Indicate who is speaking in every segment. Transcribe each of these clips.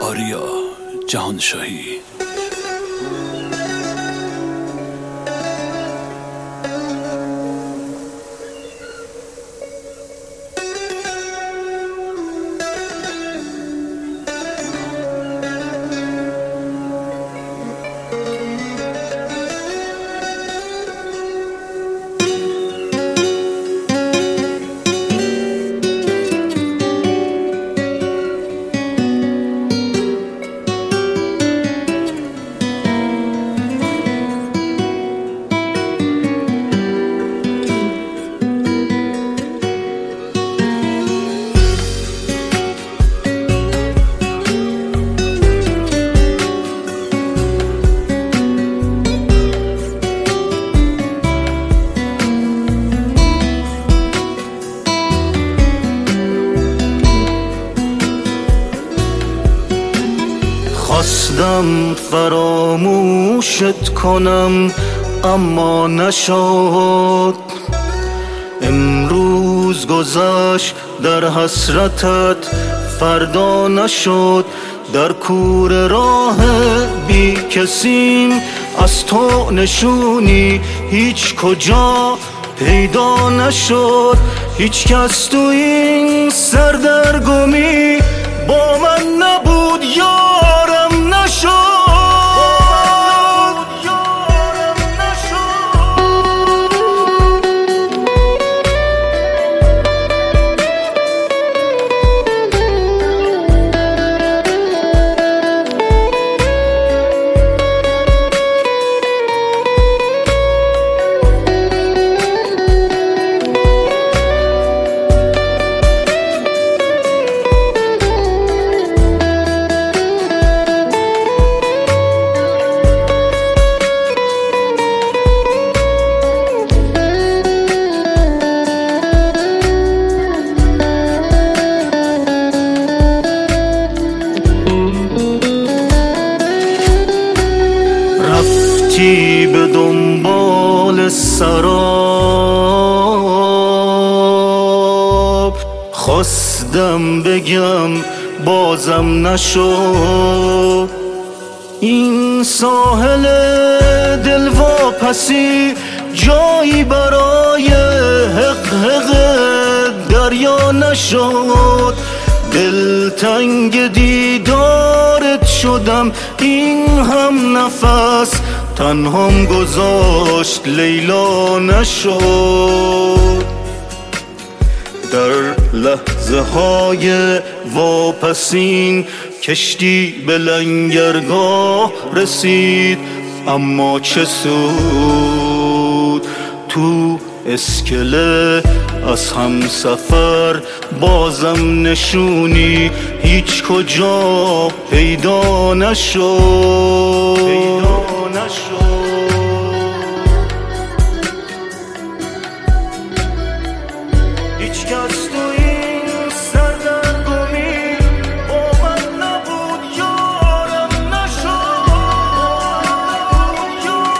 Speaker 1: آریا جهانشاهی.
Speaker 2: خواستم فراموشت کنم اما نشد. امروز گذشت در حسرتت، فردا نشد. در کوره راه بی کسیم، از تو نشونی هیچ کجا پیدا نشد. هیچ کس تو این سردرگمی با من نبود، یارم نشد. رفتی به دنبال سراب، خواستم بگم بازم نشد. این ساحل دلواپسی جایی برای حق دریا نشد. دلتنگ دیدارت شدم، این هم نفس تنهام گذاشت، لیلا نشد. در لحظه های واپسین کشتی به لنگرگاه رسید، اما چه سود؟ تو اسکله از هم سفر بازم نشونی هیچ کجا پیدا نشد. هیچ کس تو این سردرگمی با من نبود، یارم نشد.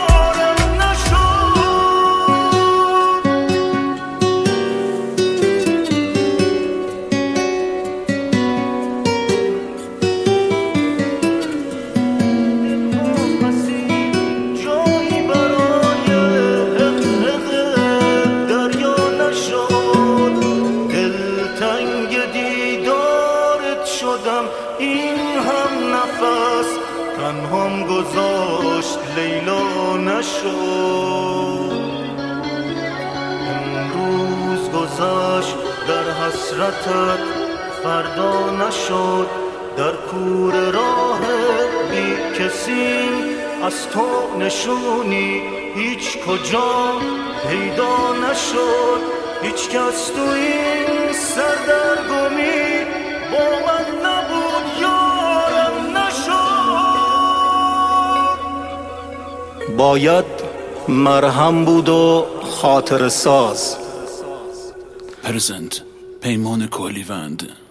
Speaker 2: جایی برای دریا نشد. دلتنگ دیدارت شدم، این هم نفس تنهام گذاشت، لیلا نشد. امروز گذشت در حسرتت، فردا نشد. در کوره راه بی کسیم، از تو نشونی هیچ کجا پیدا نشد. هیچ کس تو این سردرگمی با من نبود، یارم نشد. باید مرهم بود و خاطر ساز.
Speaker 1: پرزنت پیمان کولیوند.